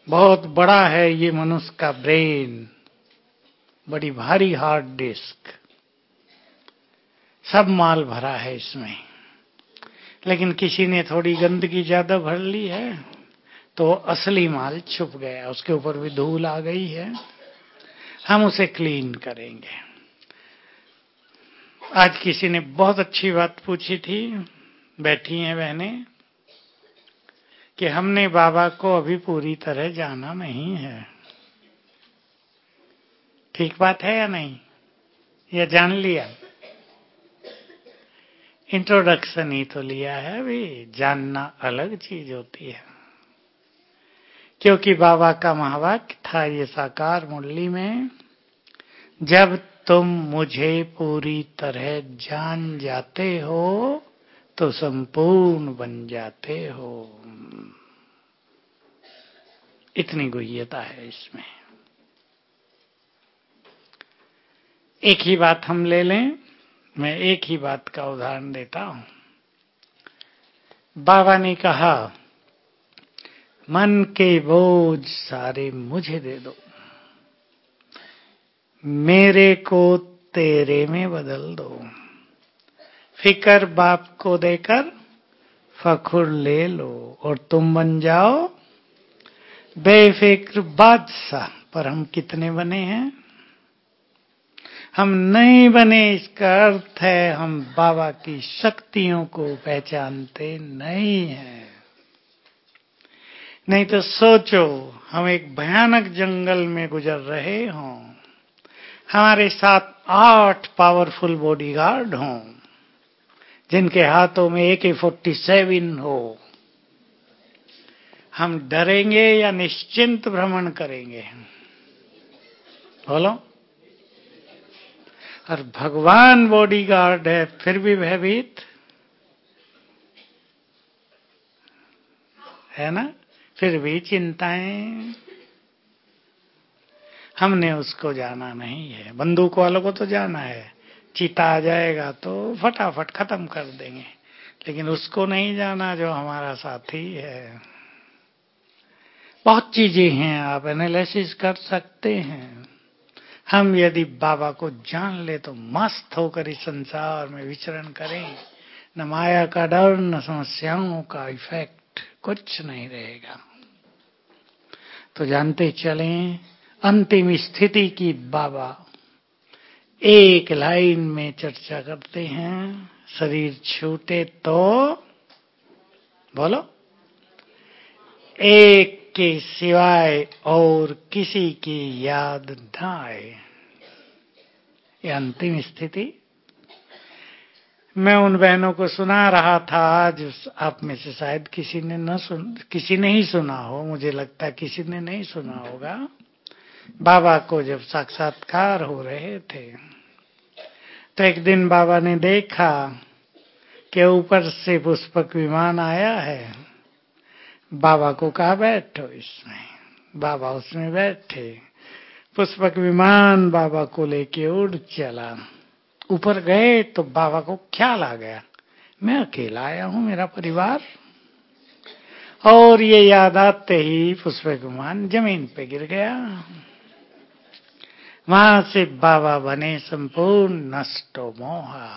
बहुत बड़ा है ये मनुष्य का ब्रेन, बड़ी भारी हार्ड डिस्क, सब माल भरा है इसमें। लेकिन किसी ने थोड़ी गंदगी ज्यादा भर ली है तो असली माल छुप गया, उसके ऊपर भी धूल आ गई है। हम उसे क्लीन करेंगे। आज किसी ने बहुत अच्छी बात पूछी थी, बैठी हैं बहनें, कि हमने बाबा को अभी पूरी तरह जाना नहीं है। ठीक बात है या नहीं? या जान लिया? इंट्रोडक्शन ही तो लिया है, अभी जानना अलग चीज होती है। क्योंकि बाबा का महावाक्य था ये साकार मुरली में, जब तुम मुझे पूरी तरह जान जाते हो तो संपूर्ण बन जाते हो। इतनी गुह्यता है इसमें। एक ही बात हम ले लें, मैं एक ही बात का उदाहरण देता हूं। बाबा ने कहा, मन के बोझ सारे मुझे दे दो, मेरे को तेरे में बदल दो, फिकर बाप को देकर फखुर ले लो और तुम बन जाओ बेफिक्र बादशाह। पर हम कितने बने हैं? हम नहीं बने। इसका अर्थ है हम बाबा की शक्तियों को पहचानते नहीं हैं। नहीं तो सोचो, हम एक भयानक जंगल में गुजर रहे हों, हमारे साथ 8 पावरफुल बॉडीगार्ड हों, जिनके हाथों में AK-47 हो, हम डरेंगे या निश्चिंत भ्रमण करेंगे? बोलो। और भगवान बॉडीगार्ड है फिर भी भयभीत है ना? फिर भी चिंताएं। हमने उसको जाना नहीं है। बंदूक वालों को तो जाना है, चीता आ जाएगा तो फटाफट खत्म कर देंगे, लेकिन उसको नहीं जाना जो हमारा साथी है। बहुत चीजें हैं, आप एनालिसिस कर सकते हैं। हम यदि बाबा को जान ले तो मस्त होकर इस संसार में विचरण करें। न माया का डर, न समस्याओं का इफेक्ट, कुछ नहीं रहेगा। तो जानते चलें, अंतिम स्थिति की बाबा एक लाइन में चर्चा करते हैं, शरीर छूटे तो बोलो, एक के सिवाय और किसी की याद न आए। ये अंतिम स्थिति। मैं उन बहनों को सुना रहा था आज, आप में से शायद किसी ने ही सुना हो, मुझे लगता है किसी ने नहीं सुना होगा। बाबा को जब साक्षात्कार हो रहे थे तो एक दिन बाबा ने देखा कि ऊपर से पुष्पक विमान आया है। बाबा को कहा बैठो इसमें, बाबा उसमें बैठे। पुष्पक विमान बाबा को लेके उड़ चला। ऊपर गए तो बाबा को ख्याल आ गया, मैं अकेला आया हूं, मेरा परिवार। और ये याद आते ही पुष्पक विमान जमीन पे गिर गया। वहां से बाबा बने संपूर्ण नष्टो मोहा।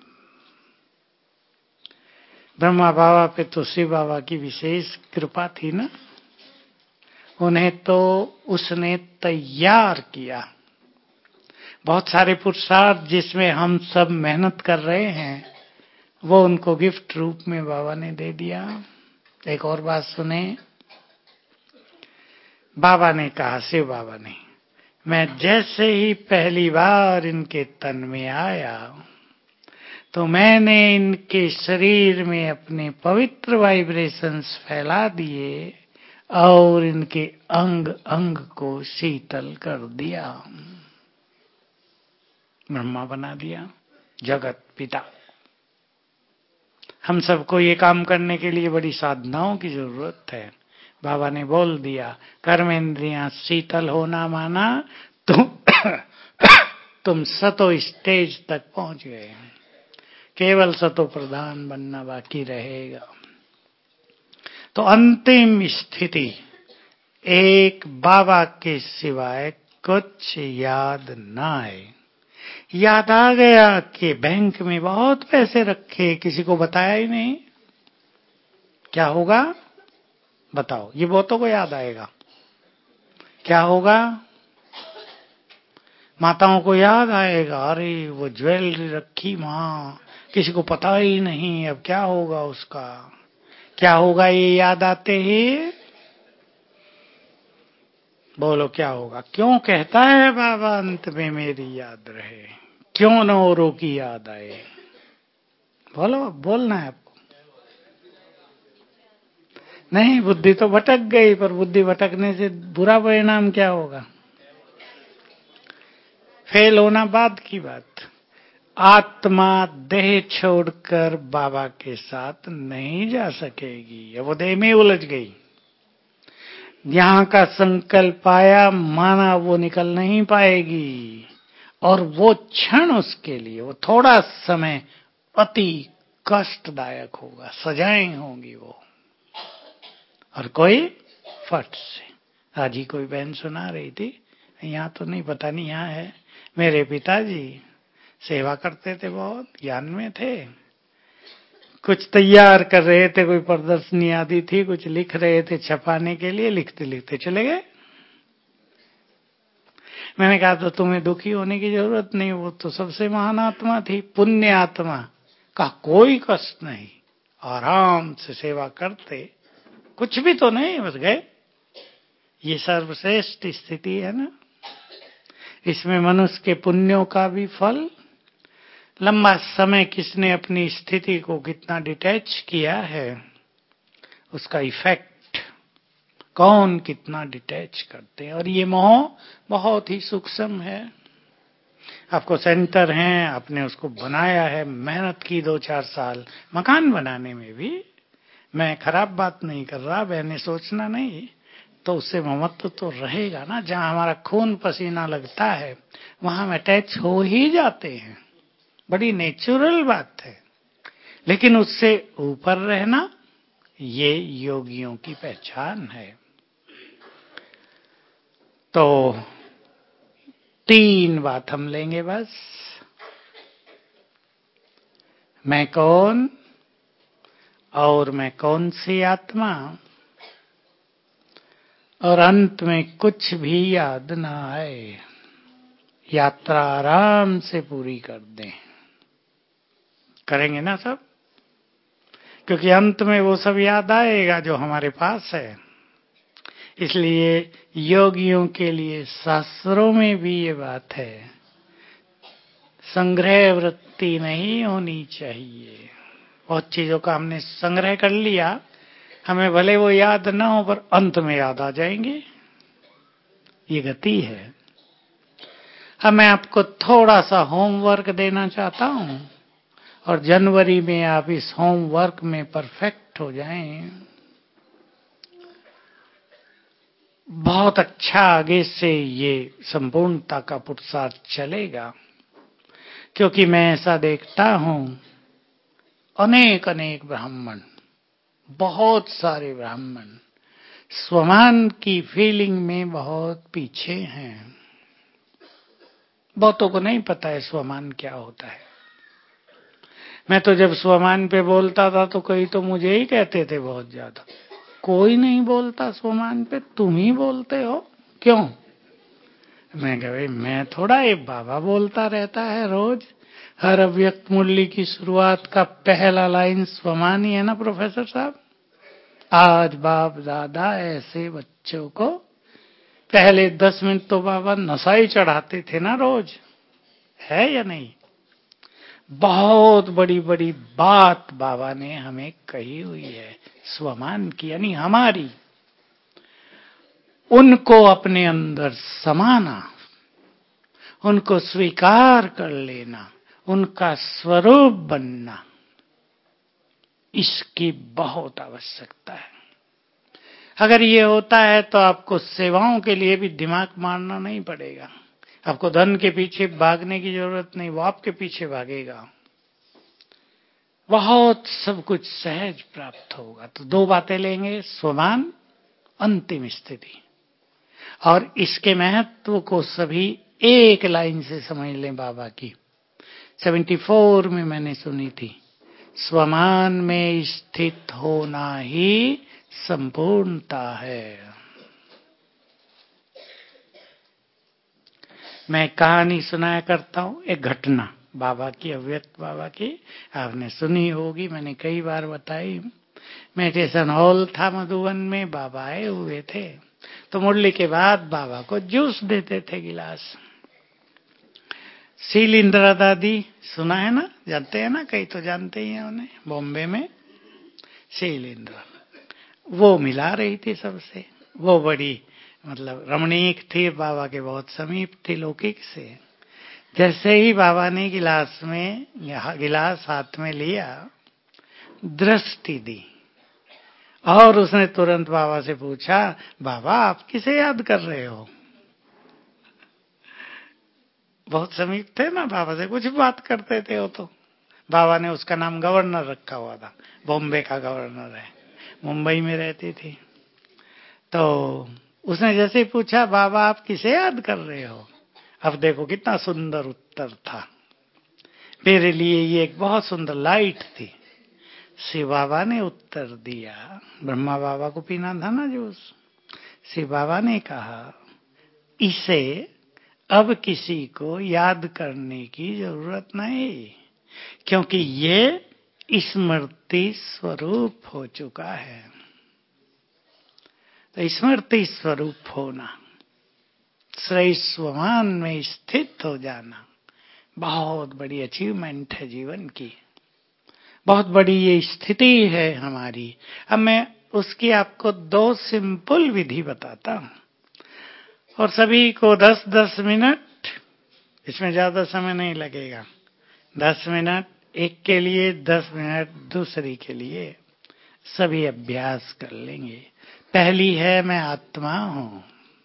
ब्रह्मा बाबा पे तो शिव बाबा की विशेष कृपा थी ना, उन्हें तो उसने तैयार किया। बहुत सारे पुरुषार्थ जिसमें हम सब मेहनत कर रहे हैं, वो उनको गिफ्ट रूप में बाबा ने दे दिया। एक और बात सुने, बाबा ने कहा, शिव बाबा ने, मैं जैसे ही पहली बार इनके तन में आया तो मैंने इनके शरीर में अपने पवित्र वाइब्रेशंस फैला दिए और इनके अंग अंग को शीतल कर दिया। ब्रह्मा बना दिया, जगत पिता। हम सबको ये काम करने के लिए बड़ी साधनाओं की जरूरत है। बाबा ने बोल दिया, कर्मेंद्रियां शीतल होना माना तुम सतो स्टेज तक पहुंच गए, केवल सतो प्रधान बनना बाकी रहेगा। तो अंतिम स्थिति एक बाबा के सिवाय कुछ याद ना आए। याद आ गया कि बैंक में बहुत पैसे रखे, किसी को बताया ही नहीं, क्या होगा बताओ? ये बहुतों को याद आएगा। क्या होगा? माताओं को याद आएगा, अरे वो ज्वेलरी रखी वहां, किसी को पता ही नहीं, अब क्या होगा उसका? क्या होगा ये याद आते ही? बोलो क्या होगा? क्यों कहता है बाबा अंत में मेरी याद रहे, क्यों न औरों की याद आए? बोलो, बोलना है आपको। नहीं, बुद्धि तो भटक गई, पर बुद्धि भटकने से बुरा परिणाम क्या होगा? फेल होना बाद की बात। आत्मा देह छोड़कर बाबा के साथ नहीं जा सकेगी, वो देह में उलझ गई। यहां का संकल्प आया, माना वो निकल नहीं पाएगी, और वो क्षण उसके लिए, वो थोड़ा समय अति कष्टदायक होगा, सजाएं होंगी वो। और कोई फट से, आज ही कोई बहन सुना रही थी, यहाँ तो नहीं, पता नहीं यहाँ है, मेरे पिताजी सेवा करते थे, बहुत ज्ञान में थे, कुछ तैयार कर रहे थे, कोई प्रदर्शनी आदि थी, कुछ लिख रहे थे छपाने के लिए, लिखते लिखते चले गए। मैंने कहा तो तुम्हें दुखी होने की जरूरत नहीं, वो तो सबसे महान आत्मा थी, पुण्य आत्मा का कोई कष्ट नहीं, आराम से सेवा करते, कुछ भी तो नहीं, बस गए। ये सर्वश्रेष्ठ स्थिति है ना, इसमें मनुष्य के पुण्यों का भी फल, लंबा समय किसने अपनी स्थिति को कितना डिटैच किया है, उसका इफेक्ट कौन कितना डिटैच करते हैं। और ये मोह बहुत ही सूक्ष्म है। आपको सेंटर है, आपने उसको बनाया है, मेहनत की 2-4 साल मकान बनाने में भी, मैं खराब बात नहीं कर रहा, मैंने सोचना नहीं, तो उससे ममत्व तो रहेगा ना। जहां हमारा खून पसीना लगता है वहां हम अटैच हो ही जाते हैं, बड़ी नेचुरल बात है। लेकिन उससे ऊपर रहना, ये योगियों की पहचान है। तो 3 बात हम लेंगे बस। मैं कौन, और मैं कौन सी आत्मा, और अंत में कुछ भी याद ना आए, यात्रा आराम से पूरी कर दें। करेंगे ना सब? क्योंकि अंत में वो सब याद आएगा जो हमारे पास है। इसलिए योगियों के लिए शास्त्रों में भी ये बात है, संग्रह वृत्ति नहीं होनी चाहिए। बहुत चीजों का हमने संग्रह कर लिया, हमें भले वो याद ना हो, पर अंत में याद आ जाएंगे। ये गति है। अब मैं आपको थोड़ा सा होमवर्क देना चाहता हूं, और जनवरी में आप इस होमवर्क में परफेक्ट हो जाएं। बहुत अच्छा आगे से ये संपूर्णता का पुरुषार्थ चलेगा। क्योंकि मैं ऐसा देखता हूं, अनेक अनेक ब्राह्मण, बहुत सारे ब्राह्मण स्वमान की फीलिंग में बहुत पीछे हैं। बहुतों को नहीं पता है स्वमान क्या होता है। मैं तो जब स्वमान पे बोलता था तो कई तो मुझे ही कहते थे बहुत ज्यादा, कोई नहीं बोलता स्वमान पे, तुम ही बोलते हो, क्यों? मैं कहा भाई, मैं थोड़ा, ये बाबा बोलता रहता है रोज, हर अव्यक्त मुरली की शुरुआत का पहला लाइन स्वमान ही है ना प्रोफेसर साहब। आज बाप दादा ऐसे बच्चों को, पहले 10 मिनट तो बाबा नशा ही चढ़ाते थे ना रोज, है या नहीं? बहुत बड़ी बड़ी बात बाबा ने हमें कही हुई है स्वमान की, यानी हमारी, उनको अपने अंदर समाना, उनको स्वीकार कर लेना, उनका स्वरूप बनना, इसकी बहुत आवश्यकता है। अगर ये होता है तो आपको सेवाओं के लिए भी दिमाग मारना नहीं पड़ेगा, आपको धन के पीछे भागने की जरूरत नहीं, वो आपके पीछे भागेगा। बहुत सब कुछ सहज प्राप्त होगा। तो 2 बातें लेंगे, स्वमान, अंतिम स्थिति। और इसके महत्व को सभी एक लाइन से समझ लें बाबा की। 74 में मैंने सुनी थी, स्वमान में स्थित होना ही संपूर्णता है। मैं कहानी सुनाया करता हूँ, एक घटना बाबा की, अव्यक्त बाबा की, आपने सुनी होगी, मैंने कई बार बताई। मेडिटेशन हॉल था मधुबन में, बाबा आए हुए थे, तो मुरली के बाद बाबा को जूस देते थे गिलास। शील इंदिरा दादी सुना है ना, जानते हैं ना, कई तो जानते ही हैं उन्हें, बॉम्बे में शील इंदिरा, वो मिला रही थी सबसे। वो बड़ी मतलब रमणीक थी, बाबा के बहुत समीप थी लौकिक से। जैसे ही बाबा ने गिलास हाथ में लिया, दृष्टि दी, और उसने तुरंत बाबा से पूछा, बाबा आप किसे याद कर रहे हो? बहुत समीप थे ना बाबा से, कुछ बात करते थे वो तो। बाबा ने उसका नाम गवर्नर रखा हुआ था, बॉम्बे का गवर्नर है, मुंबई में रहती थी। तो उसने जैसे ही पूछा, बाबा आप किसे याद कर रहे हो? अब देखो कितना सुंदर उत्तर था। मेरे लिए ये एक बहुत सुंदर लाइट थी। शिव बाबा ने उत्तर दिया, ब्रह्मा बाबा को पीना था ना जूस। शिव बाबा ने कहा, इसे अब किसी को याद करने की जरूरत नहीं, क्योंकि ये स्मृति स्वरूप हो चुका है। तो स्मृति स्वरूप होना, स्वमान में स्थित हो जाना, बहुत बड़ी अचीवमेंट है जीवन की, बहुत बड़ी ये स्थिति है हमारी। अब मैं उसकी आपको 2 सिंपल विधि बताता हूं, और सभी को 10-10 मिनट, इसमें ज्यादा समय नहीं लगेगा, 10 मिनट एक के लिए, 10 मिनट दूसरी के लिए, सभी अभ्यास कर लेंगे। पहली है, मैं आत्मा हूं।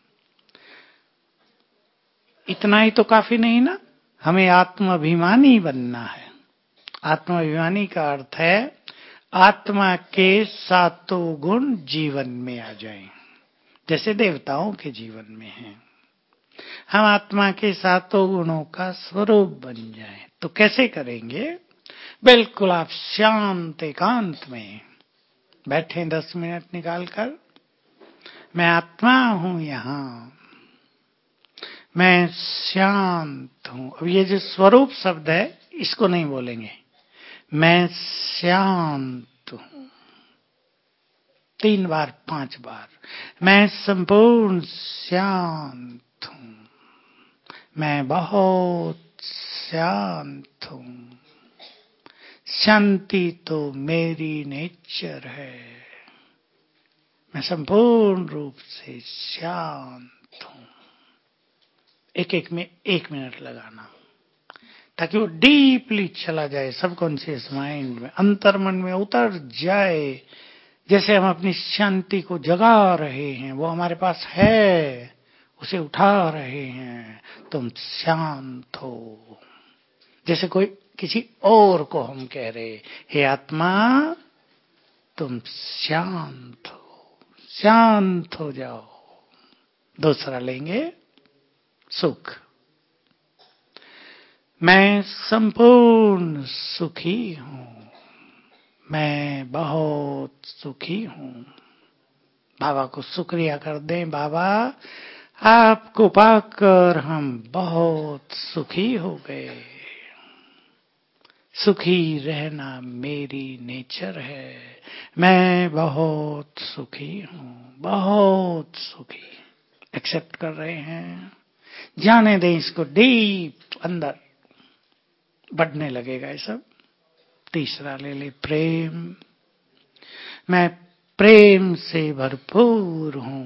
इतना ही तो काफी नहीं ना, हमें आत्माभिमानी बनना है। आत्माभिमानी का अर्थ है आत्मा के 7 गुण जीवन में आ जाएं, जैसे देवताओं के जीवन में हैं। हम आत्मा के 7 गुणों का स्वरूप बन जाएं। तो कैसे करेंगे? बिल्कुल आप शांत एकांत में बैठे 10 मिनट निकाल कर, मैं आत्मा हूं यहाँ, मैं शांत हूं। अब ये जो स्वरूप शब्द है इसको नहीं बोलेंगे, मैं शांत हूं 3 बार 5 बार, मैं संपूर्ण शांत हूं, मैं बहुत शांत हूं, शांति तो मेरी नेचर है, मैं संपूर्ण रूप से शांत हूं। एक में 1 मिनट लगाना, ताकि वो डीपली चला जाए सबकॉन्शियस माइंड में, अंतर्मन में उतर जाए। जैसे हम अपनी शांति को जगा रहे हैं, वो हमारे पास है, उसे उठा रहे हैं, तुम शांत हो। जैसे कोई किसी और को हम कह रहे, हे आत्मा तुम शांत हो, शांत हो जाओ। दूसरा लेंगे, सुख। मैं संपूर्ण सुखी हूं, मैं बहुत सुखी हूं। बाबा को शुक्रिया कर दें, बाबा आपको पाकर हम बहुत सुखी हो गए। सुखी रहना मेरी नेचर है, मैं बहुत सुखी हूं, बहुत सुखी। एक्सेप्ट कर रहे हैं, जाने दें इसको, डीप अंदर बढ़ने लगेगा ये सब। तीसरा ले ले, प्रेम। मैं प्रेम से भरपूर हूं,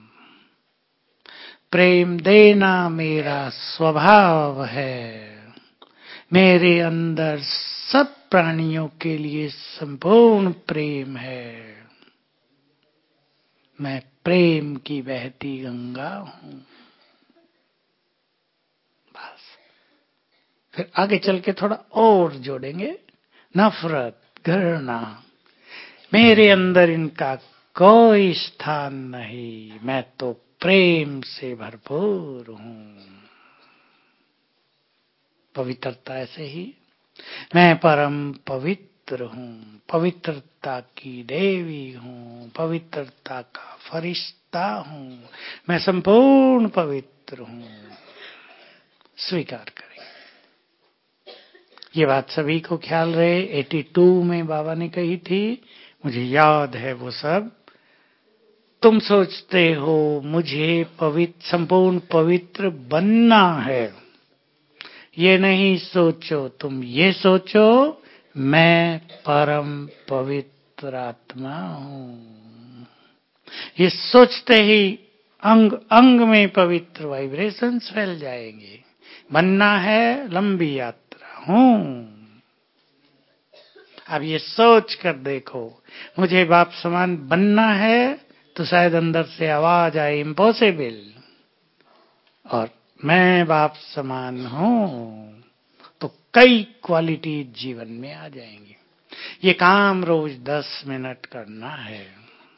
प्रेम देना मेरा स्वभाव है, मेरे अंदर सब प्राणियों के लिए संपूर्ण प्रेम है, मैं प्रेम की बहती गंगा हूं। बस फिर आगे चल के थोड़ा और जोड़ेंगे, नफरत, घृणा, मेरे अंदर इनका कोई स्थान नहीं, मैं तो प्रेम से भरपूर हूँ। पवित्रता ऐसे ही, मैं परम पवित्र हूँ, पवित्रता की देवी हूँ, पवित्रता का फरिश्ता हूँ, मैं संपूर्ण पवित्र हूँ। स्वीकार करें। ये बात सभी को ख्याल रहे। 82 में बाबा ने कही थी, मुझे याद है वो सब। तुम सोचते हो मुझे पवित्र, संपूर्ण पवित्र बनना है, ये नहीं सोचो, तुम ये सोचो मैं परम पवित्र आत्मा हूँ। ये सोचते ही अंग अंग में पवित्र वाइब्रेशंस फैल जाएंगे। बनना है लंबी यात्रा हूँ। अब ये सोच कर देखो, मुझे बाप समान बनना है, तो शायद अंदर से आवाज आए इम्पॉसिबल, और मैं बाप समान हूँ, तो कई क्वालिटी जीवन में आ जाएंगी। ये काम रोज 10 मिनट करना है।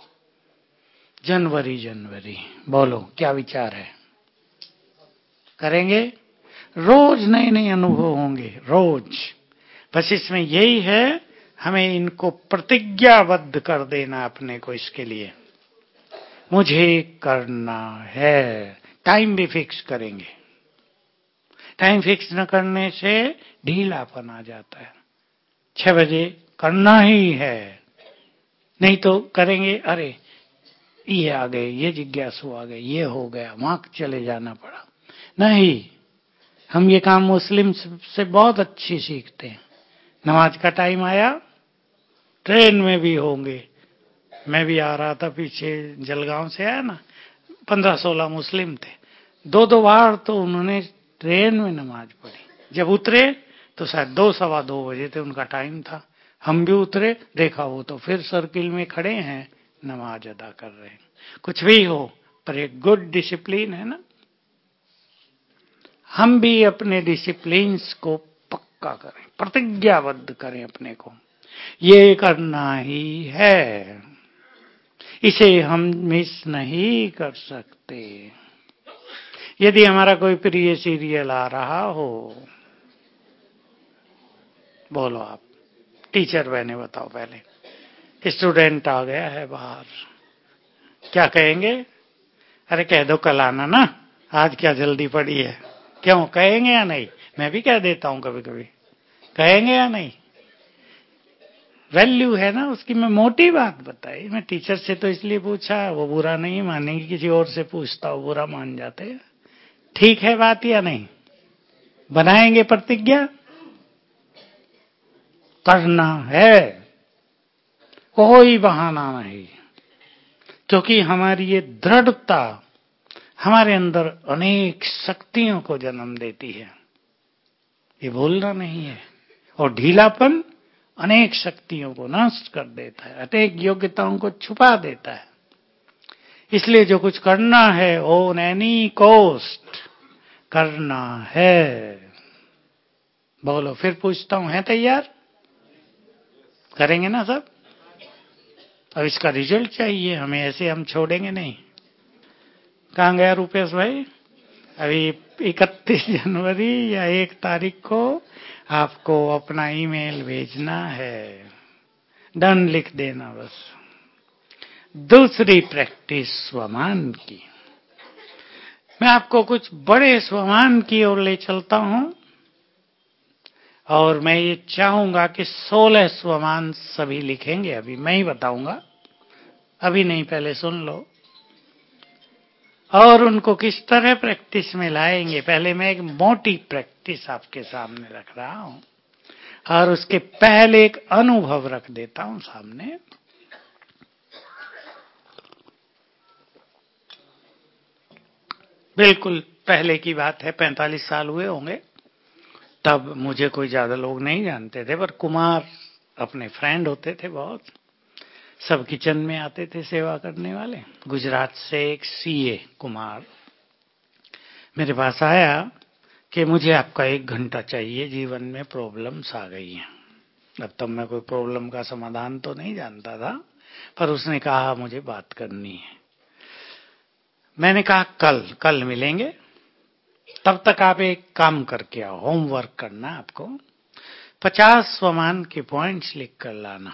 जनवरी बोलो क्या विचार है? करेंगे? रोज नए नए अनुभव होंगे, रोज। बस इसमें यही है, हमें इनको प्रतिज्ञाबद्ध कर देना अपने को। इसके लिए मुझे करना है। टाइम भी फिक्स करेंगे। टाइम फिक्स न करने से ढीलापन आ जाता है। 6 बजे करना ही है, नहीं तो करेंगे, अरे ये आ गए, ये जिज्ञासु आ गए, ये हो गया, वहां चले जाना पड़ा। नहीं, हम ये काम मुस्लिम से बहुत अच्छी सीखते हैं। नमाज का टाइम आया, ट्रेन में भी होंगे। मैं भी आ रहा था पीछे, जलगांव से आया ना, 15-16 मुस्लिम थे। 2 बार तो उन्होंने ट्रेन में नमाज पढ़ी। जब उतरे तो शायद 2-2:15 बजे थे, उनका टाइम था। हम भी उतरे, देखा वो तो फिर सर्किल में खड़े हैं, नमाज अदा कर रहे हैं। कुछ भी हो, पर एक गुड डिसिप्लिन है ना। हम भी अपने डिसिप्लिन्स को पक्का करें, प्रतिज्ञाबद्ध करें अपने को, ये करना ही है, इसे हम मिस नहीं कर सकते। यदि हमारा कोई प्रिय सीरियल आ रहा हो, बोलो आप, टीचर बहने बताओ पहले। स्टूडेंट आ गया है बाहर, क्या कहेंगे? अरे कह दो कल आना ना, आज क्या जल्दी पड़ी है। क्यों कहेंगे या नहीं? मैं भी कह देता हूं कभी कभी। कहेंगे या नहीं? वैल्यू है ना उसकी। मैं मोटी बात बताई, मैं टीचर से तो इसलिए पूछा, वो बुरा नहीं मानेंगे, किसी और से पूछता हो बुरा मान जाते हैं। ठीक है बात या नहीं? बनाएंगे प्रतिज्ञा, करना है, कोई बहाना नहीं। क्योंकि हमारी ये दृढ़ता हमारे अंदर अनेक शक्तियों को जन्म देती है, ये भूलना नहीं है। और ढीलापन अनेक शक्तियों को नष्ट कर देता है, अनेक योग्यताओं को छुपा देता है। इसलिए जो कुछ करना है, ऑन एनी कॉस्ट करना है। बोलो, फिर पूछता हूं, है तैयार? करेंगे ना सब? अब इसका रिजल्ट चाहिए हमें, ऐसे हम छोड़ेंगे नहीं। कहाँ गया रुपेश भाई? अभी 31 जनवरी या 1 तारीख को आपको अपना ईमेल भेजना है, डन लिख देना बस। दूसरी प्रैक्टिस स्वमान की। मैं आपको कुछ बड़े स्वमान की ओर ले चलता हूं, और मैं ये चाहूंगा कि 16 स्वमान सभी लिखेंगे। अभी मैं ही बताऊंगा, अभी नहीं, पहले सुन लो। और उनको किस तरह प्रैक्टिस में लाएंगे, पहले मैं एक मोटी प्रैक्टिस आपके सामने रख रहा हूं, और उसके पहले एक अनुभव रख देता हूं सामने। बिल्कुल पहले की बात है, 45 साल हुए होंगे तब। मुझे कोई ज्यादा लोग नहीं जानते थे, पर कुमार अपने फ्रेंड होते थे बहुत, सब किचन में आते थे सेवा करने वाले। गुजरात से एक सीए कुमार मेरे पास आया कि मुझे आपका 1 घंटा चाहिए, जीवन में प्रॉब्लम्स आ गई हैं। अब तब मैं कोई प्रॉब्लम का समाधान तो नहीं जानता था, पर उसने कहा मुझे बात करनी है। मैंने कहा कल मिलेंगे, तब तक आप एक काम करके आओ, होमवर्क करना आपको, 50 स्वमान के पॉइंट्स लिख कर लाना।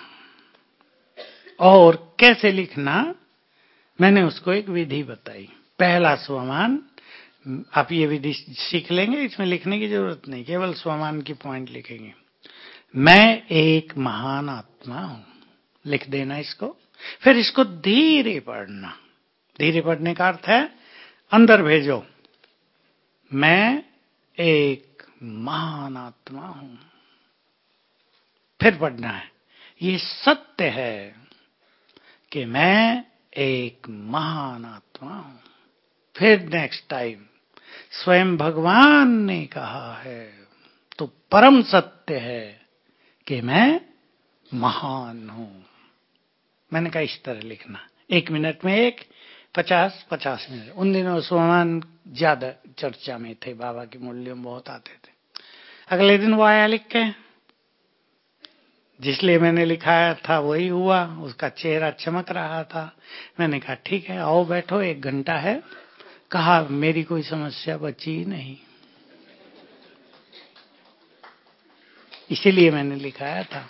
और कैसे लिखना, मैंने उसको एक विधि बताई। पहला स्वमान, आप ये विधि सीख लेंगे, इसमें लिखने की जरूरत नहीं, केवल स्वमान की पॉइंट लिखेंगे। मैं एक महान आत्मा हूं, लिख देना इसको। फिर इसको धीरे पढ़ना। धीरे पढ़ने का अर्थ है अंदर भेजो, मैं एक महान आत्मा हूं। फिर पढ़ना है, ये सत्य है कि मैं एक महान आत्मा हूं। फिर नेक्स्ट टाइम, स्वयं भगवान ने कहा है, तो परम सत्य है कि मैं महान हूं। मैंने कहा इस तरह लिखना, 1 मिनट में एक, 50 मिनट। उन दिनों स्वमान ज्यादा चर्चा में थे, बाबा के मूल्यों में बहुत आते थे। अगले दिन वो आया लिख के, जिसलिए मैंने लिखाया था वही हुआ। उसका चेहरा चमक रहा था। मैंने कहा ठीक है, आओ बैठो, 1 घंटा है। कहा मेरी कोई समस्या बची ही नहीं, इसीलिए मैंने लिखाया था।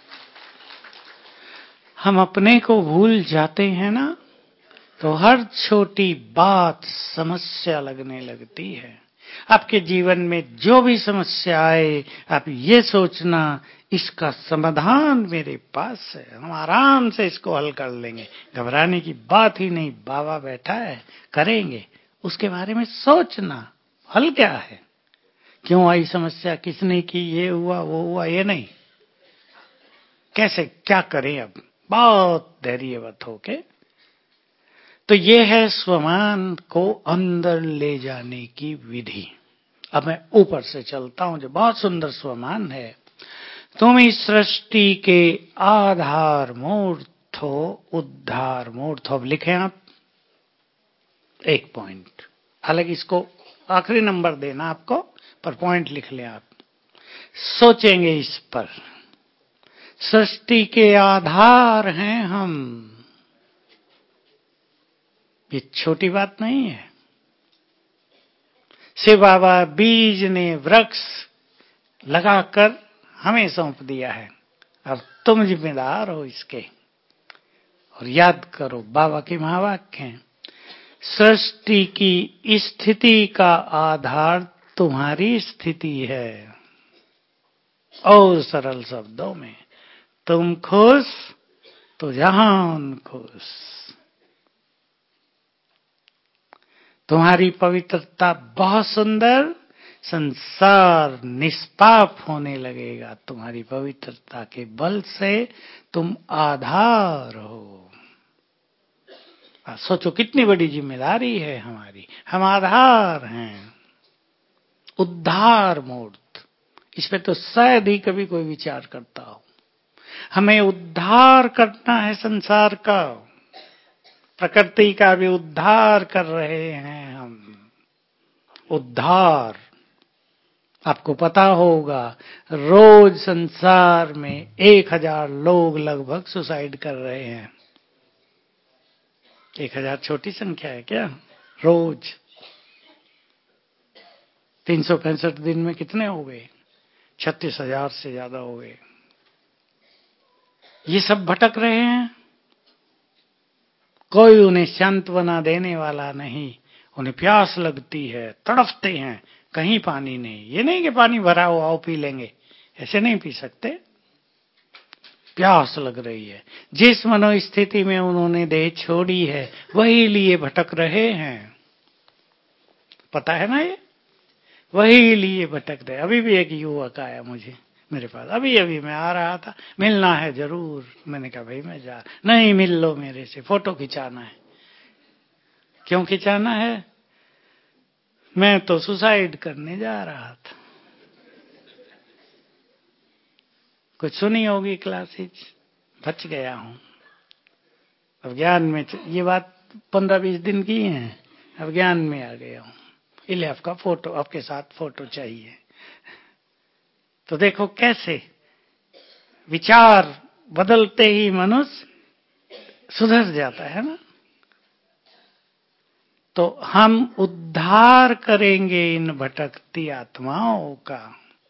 हम अपने को भूल जाते हैं ना, तो हर छोटी बात समस्या लगने लगती है। आपके जीवन में जो भी समस्या आए, आप ये सोचना इसका समाधान मेरे पास है, हम आराम से इसको हल कर लेंगे। घबराने की बात ही नहीं, बाबा बैठा है, करेंगे। उसके बारे में सोचना, हल क्या है, क्यों आई समस्या, किसने की, ये हुआ वो हुआ, ये नहीं, कैसे क्या करें। अब बहुत धैर्यवत होके, तो ये है स्वमान को अंदर ले जाने की विधि। अब मैं ऊपर से चलता हूं, जो बहुत सुंदर स्वमान है। तुम इस सृष्टि के आधार मूर्त हो, उद्धार मूर्त हो। अब लिखें आप 1 पॉइंट, हालांकि इसको आखिरी नंबर देना आपको, पर पॉइंट लिख लें आप। सोचेंगे इस पर, सृष्टि के आधार हैं हम। ये छोटी बात नहीं है। शिव बाबा बीज ने वृक्ष लगाकर हमें सौंप दिया है, अब तुम जिम्मेदार हो इसके। और याद करो, बाबा के महावाक्य हैं, सृष्टि की स्थिति का आधार तुम्हारी स्थिति है। और सरल शब्दों में, तुम खुश तो जहान खुश। तुम्हारी पवित्रता बहुत सुंदर, संसार निष्पाप होने लगेगा तुम्हारी पवित्रता के बल से। तुम आधार हो। सोचो कितनी बड़ी जिम्मेदारी है हमारी, हम आधार हैं। उद्धार मूर्त, इस पे तो शायद ही कभी कोई विचार करता हो। हमें उद्धार करना है संसार का, प्रकृति का भी उद्धार कर रहे हैं हम। उद्धार, आपको पता होगा रोज संसार में 1000 लोग लगभग सुसाइड कर रहे हैं। 1000 छोटी संख्या है क्या? रोज 365 दिन में कितने हो गए? 36,000 से ज्यादा हो गए। ये सब भटक रहे हैं, कोई उन्हें सांत्वना देने वाला नहीं। उन्हें प्यास लगती है, तड़फते हैं, कहीं पानी नहीं। ये नहीं कि पानी भरा हो आओ पी लेंगे, ऐसे नहीं पी सकते। प्यास लग रही है। जिस मनोस्थिति में उन्होंने देह छोड़ी है, वही लिए भटक रहे हैं। पता है ना, ये वही लिए भटक रहे। अभी भी एक युवक आया मेरे पास, अभी मैं आ रहा था, मिलना है जरूर। मैंने कहा भाई मैं जा, नहीं मिल लो मेरे से, फोटो खिंचाना है। क्यों खिंचाना है? मैं तो सुसाइड करने जा रहा था। कुछ सुनी होगी क्लासेज, बच गया हूं। अब ज्ञान में, ये बात 15-20 दिन की है, अब ज्ञान में आ गया हूं। इसलिए आपका फोटो, आपके साथ फोटो चाहिए। तो देखो कैसे विचार बदलते ही मनुष्य सुधर जाता है ना। तो हम उद्धार करेंगे इन भटकती आत्माओं का।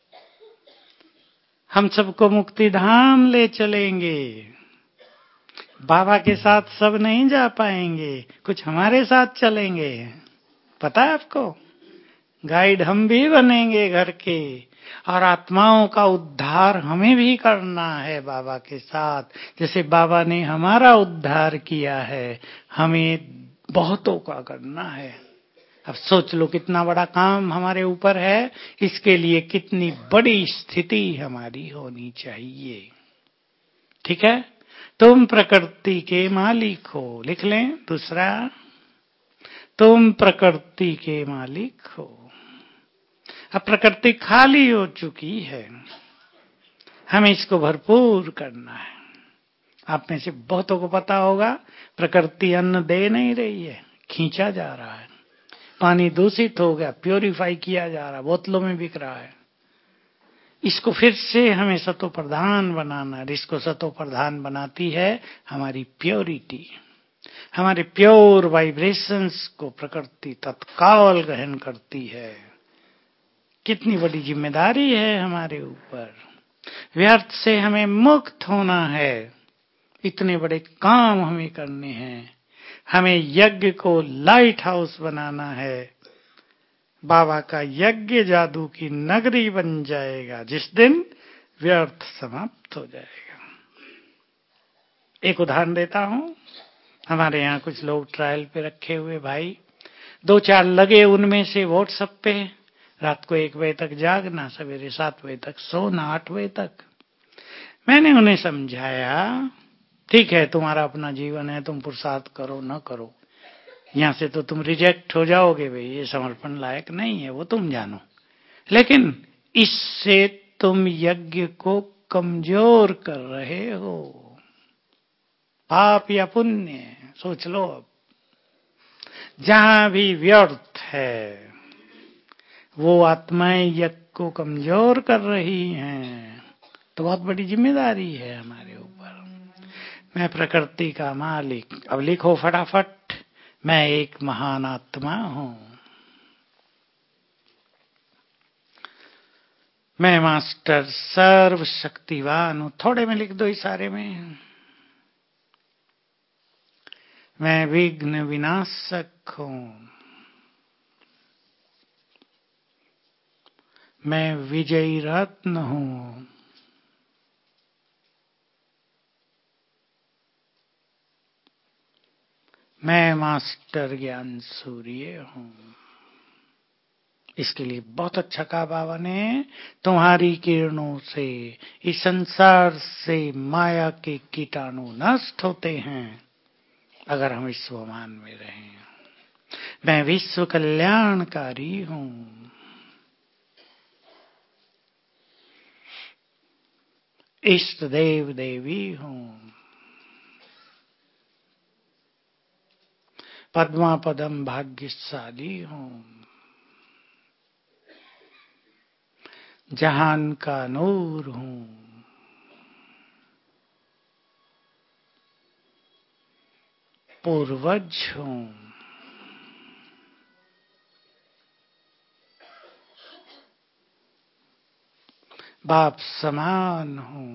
हम सबको मुक्ति धाम ले चलेंगे। बाबा के साथ सब नहीं जा पाएंगे, कुछ हमारे साथ चलेंगे। पता है आपको, गाइड हम भी बनेंगे घर के, और आत्माओं का उद्धार हमें भी करना है बाबा के साथ। जैसे बाबा ने हमारा उद्धार किया है, हमें बहुतों का करना है। अब सोच लो कितना बड़ा काम हमारे ऊपर है, इसके लिए कितनी बड़ी स्थिति हमारी होनी चाहिए। ठीक है, तुम प्रकृति के मालिक हो। लिख लें दूसरा, तुम प्रकृति के मालिक हो। अब प्रकृति खाली हो चुकी है, हमें इसको भरपूर करना है। आप में से बहुतों को पता होगा, प्रकृति अन्न दे नहीं रही है, खींचा जा रहा है। पानी दूषित हो गया, प्योरीफाई किया जा रहा है, बोतलों में बिक रहा है। इसको फिर से हमें सतो प्रधान बनाना है। इसको सतो प्रधान बनाती है हमारी प्योरिटी, हमारे प्योर वाइब्रेशंस को प्रकृति तत्काल ग्रहण करती है। कितनी बड़ी जिम्मेदारी है हमारे ऊपर। व्यर्थ से हमें मुक्त होना है, इतने बड़े काम हमें करने हैं। हमें यज्ञ को लाइट हाउस बनाना है। बाबा का यज्ञ जादू की नगरी बन जाएगा जिस दिन व्यर्थ समाप्त हो जाएगा। एक उदाहरण देता हूं। हमारे यहाँ कुछ लोग ट्रायल पे रखे हुए भाई, 2-4 लगे उनमें से व्हाट्सएप पे रात को 1 बजे तक जागना, सवेरे 7 बजे तक सोना, 8 बजे तक। मैंने उन्हें समझाया, ठीक है तुम्हारा अपना जीवन है, तुम पुरुषार्थ करो न करो, यहां से तो तुम रिजेक्ट हो जाओगे भाई, ये समर्पण लायक नहीं है, वो तुम जानो। लेकिन इससे तुम यज्ञ को कमजोर कर रहे हो। पाप या पुण्य सोच लो। अब जहां भी व्यर्थ है वो आत्माएं यज्ञ को कमजोर कर रही हैं। तो बहुत बड़ी जिम्मेदारी है हमारे ऊपर। मैं प्रकृति का मालिक। अब लिखो फटाफट, मैं एक महान आत्मा हूं। मैं मास्टर सर्वशक्तिवान हूं। थोड़े में लिख दो, इशारे में। मैं विघ्न विनाशक हूं। मैं विजयी रत्न हूं। मैं मास्टर ज्ञान सूर्य हूं। इसके लिए बहुत अच्छा कहा बाबा ने, तुम्हारी किरणों से इस संसार से माया के कीटाणु नष्ट होते हैं अगर हम विश्वमान में रहें। मैं विश्व कल्याणकारी हूं। इष्ट देव देवी हूं। पद्मा पदम भाग्यशाली हूं। जहान का नूर हूं। पूर्वज हूं। बाप समान हूं।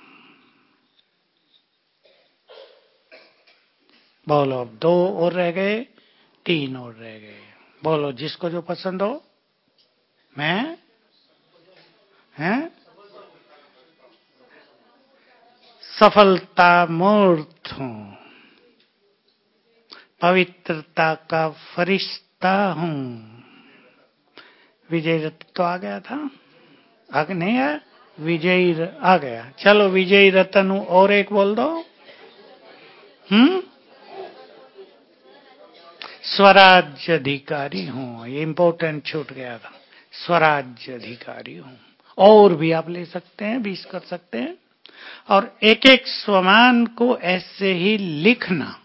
बोलो, अब 2 और रह गए, 3 और रह गए। बोलो जिसको जो पसंद हो। मैं हैं सफलता मूर्त हूं। पवित्रता का फरिश्ता हूं। विजय रत्न तो आ गया था, आगे नहीं है, आ गया। चलो विजयी रतन हूं, और एक बोल दो। स्वराज्य अधिकारी हूं। ये इंपॉर्टेंट छूट गया था। स्वराज्य अधिकारी हूं। और भी आप ले सकते हैं, 20 कर सकते हैं। और एक एक स्वमान को ऐसे ही लिखना,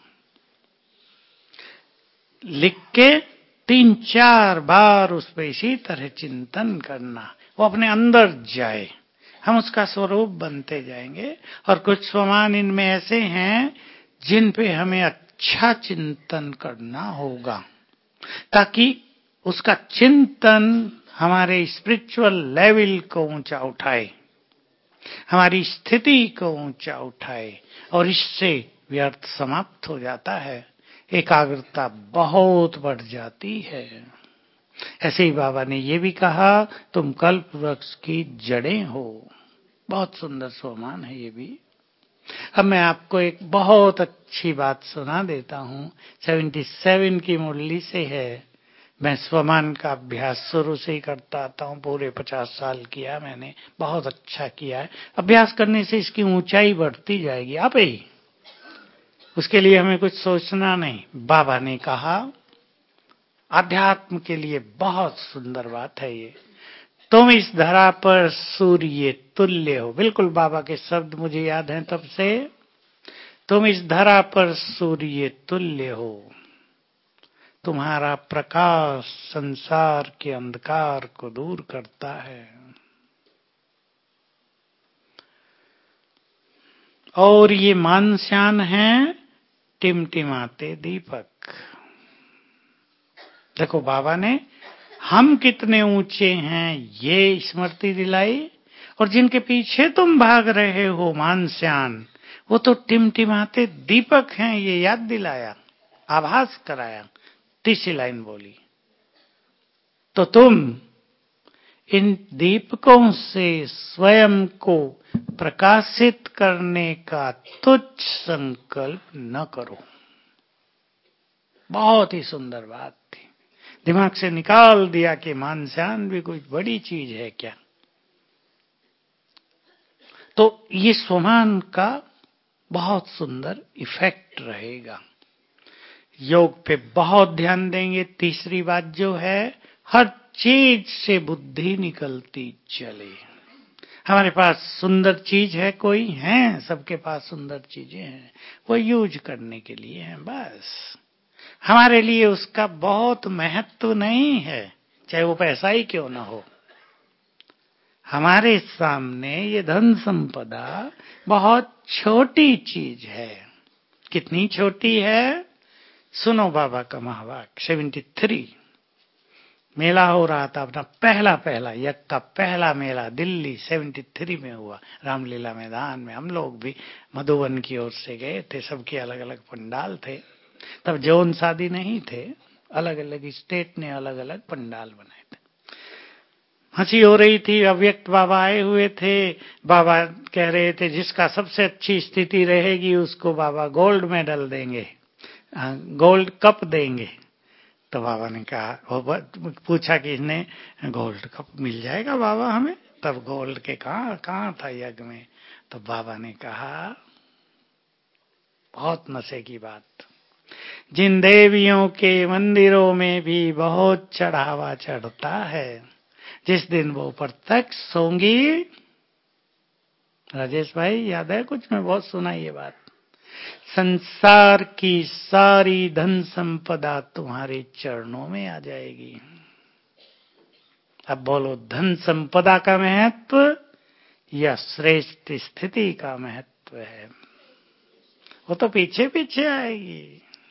लिख के 3-4 बार उस पर इसी तरह चिंतन करना, वो अपने अंदर जाए, हम उसका स्वरूप बनते जाएंगे। और कुछ स्वमान इनमें ऐसे हैं जिन पे हमें अच्छा चिंतन करना होगा। ताकि उसका चिंतन हमारे स्पिरिचुअल लेवल को ऊंचा उठाए, हमारी स्थिति को ऊंचा उठाए, और इससे व्यर्थ समाप्त हो जाता है, एकाग्रता बहुत बढ़ जाती है। ऐसे ही बाबा ने ये भी कहा, तुम कल्प वृक्ष की जड़ें हो। बहुत सुंदर स्वमान है ये भी। अब मैं आपको एक बहुत अच्छी बात सुना देता हूँ। 77 की मुरली से है। मैं स्वमान का अभ्यास शुरू से ही करता आता हूँ, पूरे 50 साल किया मैंने, बहुत अच्छा किया है। अभ्यास करने से इसकी ऊंचाई बढ़ती जाएगी आप ही। उसके लिए हमें कुछ सोचना नहीं। बाबा ने कहा, अध्यात्म के लिए बहुत सुंदर बात है ये, तुम इस धरा पर सूर्य तुल्य हो। बिल्कुल बाबा के शब्द मुझे याद हैं तब से। तुम इस धरा पर सूर्य तुल्य हो, तुम्हारा प्रकाश संसार के अंधकार को दूर करता है। और ये मानस्यान है टिमटिमाते दीपक। देखो बाबा ने हम कितने ऊंचे हैं ये स्मृति दिलाई, और जिनके पीछे तुम भाग रहे हो मानस्यान, वो तो टिमटिमाते दीपक हैं, ये याद दिलाया, आभास कराया, तीसरी लाइन बोली। तो तुम इन दीपकों से स्वयं को प्रकाशित करने का तुच्छ संकल्प न करो। बहुत ही सुंदर बात थी, दिमाग से निकाल दिया कि मानस्यान भी कोई बड़ी चीज है क्या। तो ये स्वमान का बहुत सुंदर इफेक्ट रहेगा। योग पे बहुत ध्यान देंगे। तीसरी बात जो है, हर चीज से बुद्धि निकलती चले। हमारे पास सुंदर चीज है, कोई है, सबके पास सुंदर चीजें हैं, वो यूज करने के लिए हैं बस। हमारे लिए उसका बहुत महत्व नहीं है, चाहे वो पैसा ही क्यों ना हो। हमारे सामने ये धन संपदा बहुत छोटी चीज है। कितनी छोटी है, सुनो बाबा का महावाक्य। 73 मेला हो रहा था अपना पहला यज्ञ का पहला मेला दिल्ली 73 में हुआ, रामलीला मैदान में। हम लोग भी मधुबन की ओर से गए थे, सबके अलग अलग पंडाल थे। तब जौन शादी नहीं थे, अलग अलग स्टेट ने अलग अलग पंडाल बनाए थे। हंसी हो रही थी। अव्यक्त बाबा आए हुए थे। बाबा कह रहे थे जिसका सबसे अच्छी स्थिति रहेगी उसको बाबा गोल्ड मेडल देंगे, गोल्ड कप देंगे। तो बाबा ने कहा, वो पूछा कि इसने गोल्ड कप मिल जाएगा बाबा हमें? तब गोल्ड के कहाँ था यज्ञ में। तो बाबा ने कहा, बहुत नशे की बात, जिन देवियों के मंदिरों में भी बहुत चढ़ावा चढ़ता है, जिस दिन वो प्रत्यक्ष होंगी। राजेश भाई याद है कुछ? मैं बहुत सुना ये बात। संसार की सारी धन संपदा तुम्हारे चरणों में आ जाएगी। अब बोलो, धन संपदा का महत्व या श्रेष्ठ स्थिति का महत्व है? वो तो पीछे पीछे आएगी।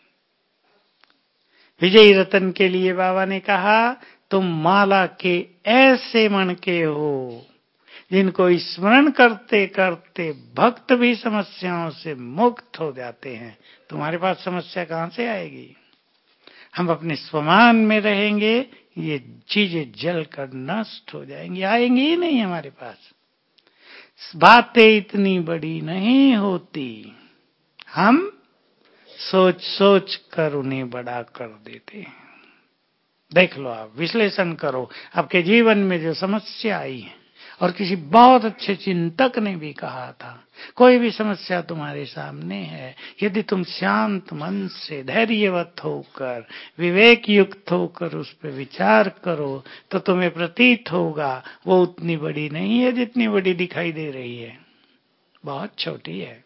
विजयी रतन के लिए बाबा ने कहा, तुम माला के ऐसे मणके हो जिनको स्मरण करते करते भक्त भी समस्याओं से मुक्त हो जाते हैं। तुम्हारे पास समस्या कहां से आएगी? हम अपने स्वमान में रहेंगे, ये चीजें जल कर नष्ट हो जाएंगी, आएंगी ही नहीं हमारे पास। बातें इतनी बड़ी नहीं होती, हम सोच सोच कर उन्हें बड़ा कर देते हैं। देख लो, आप विश्लेषण करो आपके जीवन में जो समस्या आई है। और किसी बहुत अच्छे चिंतक ने भी कहा था, कोई भी समस्या तुम्हारे सामने है, यदि तुम शांत मन से धैर्यवत होकर विवेक युक्त होकर उस पर विचार करो तो तुम्हें प्रतीत होगा वो उतनी बड़ी नहीं है जितनी बड़ी दिखाई दे रही है, बहुत छोटी है।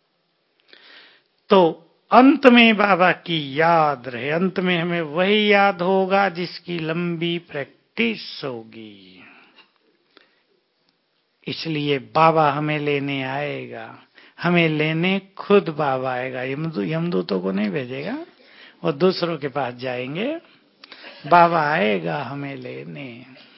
तो अंत में बाबा की याद रहे, अंत में हमें वही याद होगा जिसकी लंबी प्रैक्टिस होगी। इसलिए बाबा हमें लेने आएगा, हमें लेने खुद बाबा आएगा। यमदूतों को नहीं भेजेगा, वो दूसरों के पास जाएंगे बाबा आएगा हमें लेने।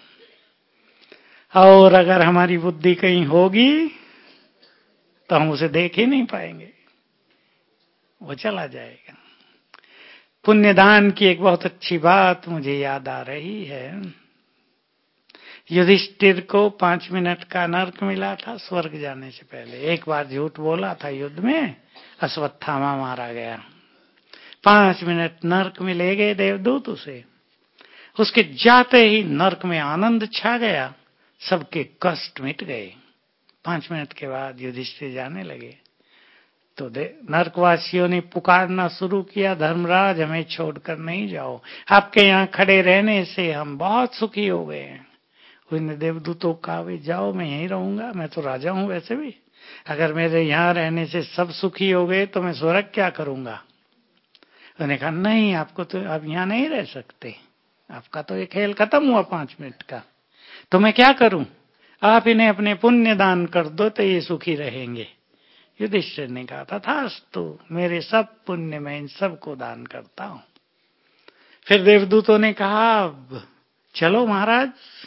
और अगर हमारी बुद्धि कहीं होगी तो हम उसे देख ही नहीं पाएंगे, वो चला जाएगा। पुण्यदान की एक बहुत अच्छी बात मुझे याद आ रही है। युधिष्ठिर को 5 मिनट का नर्क मिला था स्वर्ग जाने से पहले। एक बार झूठ बोला था युद्ध में, अश्वत्थामा मारा गया। 5 मिनट नर्क में ले गए देवदूत उसे। उसके जाते ही नर्क में आनंद छा गया, सबके कष्ट मिट गए। 5 मिनट के बाद युधिष्ठिर जाने लगे तो नरकवासियों ने पुकारना शुरू किया, धर्मराज हमें छोड़कर नहीं जाओ, आपके यहाँ खड़े रहने से हम बहुत सुखी हो गए हैं। उन्हें देवदूतों कहा, वे जाओ, मैं यहीं रहूंगा, मैं तो राजा हूं वैसे भी, अगर मेरे यहाँ रहने से सब सुखी हो गए तो मैं स्वर्ग क्या करूंगा। उन्होंने कहा नहीं, आपको तो अब यहाँ नहीं रह सकते, आपका तो ये खेल खत्म हुआ 5 मिनट का, तो मैं क्या करूं, आप इन्हें अपने पुण्य दान कर दो तो ये सुखी रहेंगे। युधिष्ठिर ने कहा तथास्तु, मेरे सब पुण्य मैं इन सबको दान करता हूं। फिर देवदूतों ने कहा चलो महाराज।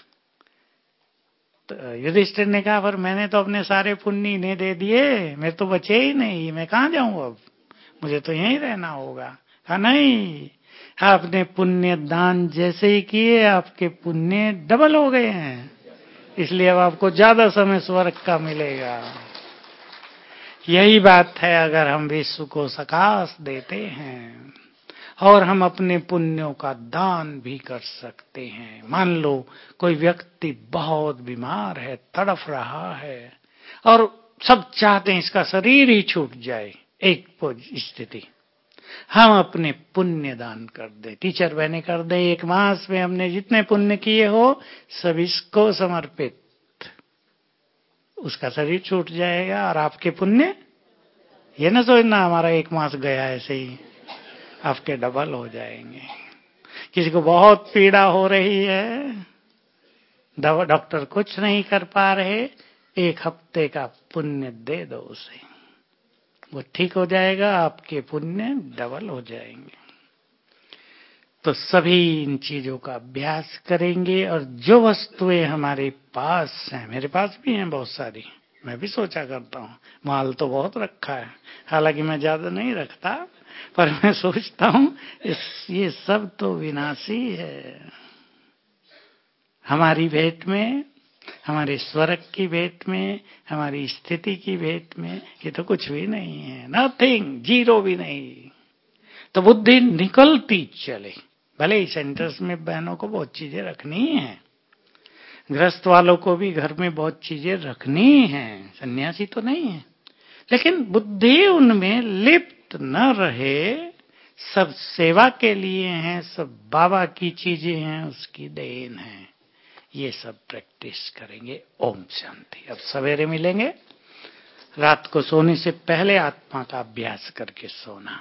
तो युधिष्ठिर ने कहा पर मैंने तो अपने सारे पुण्य इन्हें दे दिए, मेरे तो बचे ही नहीं, मैं कहाँ जाऊं अब, मुझे तो यहीं रहना होगा। कहा नहीं, आपने पुण्य दान जैसे ही किए आपके पुण्य डबल हो गए हैं, इसलिए अब आपको ज्यादा समय स्वर्ग का मिलेगा। यही बात है, अगर हम विश्व को सकाश देते हैं और हम अपने पुण्यों का दान भी कर सकते हैं। मान लो कोई व्यक्ति बहुत बीमार है, तड़फ रहा है और सब चाहते हैं इसका शरीर ही छूट जाए, एक स्थिति, हम अपने पुण्य दान कर दे, टीचर बने कर दे, 1 मास में हमने जितने पुण्य किए हो सब इसको समर्पित, उसका शरीर छूट जाएगा और आपके पुण्य, ये ना सोचना हमारा 1 मास गया ऐसे ही, आपके डबल हो जाएंगे। किसी को बहुत पीड़ा हो रही है, डॉक्टर कुछ नहीं कर पा रहे, 1 हफ्ते का पुण्य दे दो उसे, वो ठीक हो जाएगा, आपके पुण्य डबल हो जाएंगे। तो सभी इन चीजों का अभ्यास करेंगे। और जो वस्तुएं हमारे पास हैं, मेरे पास भी हैं बहुत सारी, मैं भी सोचा करता हूँ, माल तो बहुत रखा है, हालांकि मैं ज्यादा नहीं रखता, पर मैं सोचता हूँ ये सब तो विनाशी है। हमारी भेंट में, हमारे स्वर्ग की भेंट में, हमारी स्थिति की भेंट में ये तो कुछ भी नहीं है, नथिंग, जीरो भी नहीं। तो बुद्धि निकलती चले। भले ही सेंटर्स में बहनों को बहुत चीजें रखनी है, गृहस्थ वालों को भी घर में बहुत चीजें रखनी है, सन्यासी तो नहीं है, लेकिन बुद्धि उनमें लिप्त न रहे। सब सेवा के लिए हैं, सब बाबा की चीजें हैं, उसकी देन है। ये सब प्रैक्टिस करेंगे। ओम शांति। अब सवेरे मिलेंगे, रात को सोने से पहले आत्मा का अभ्यास करके सोना।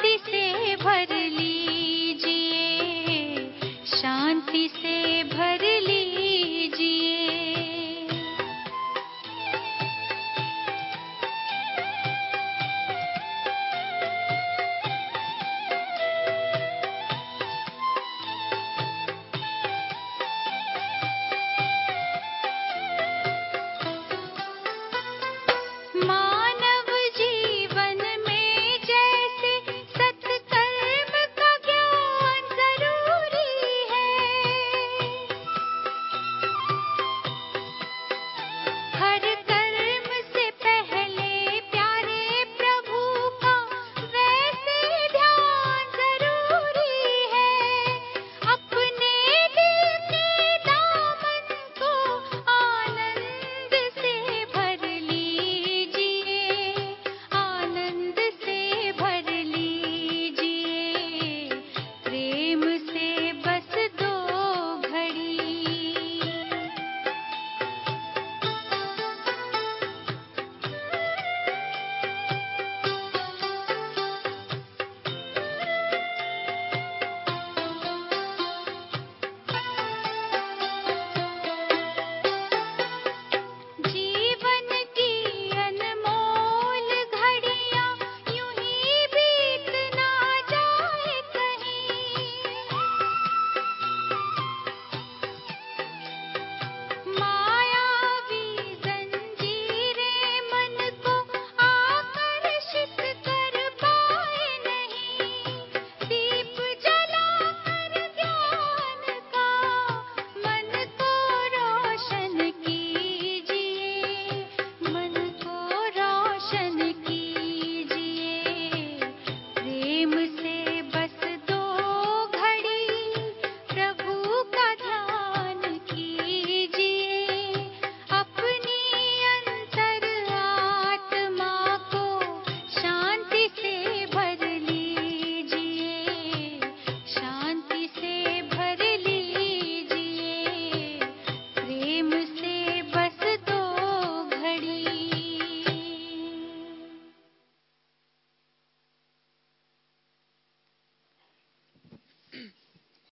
शांति से भर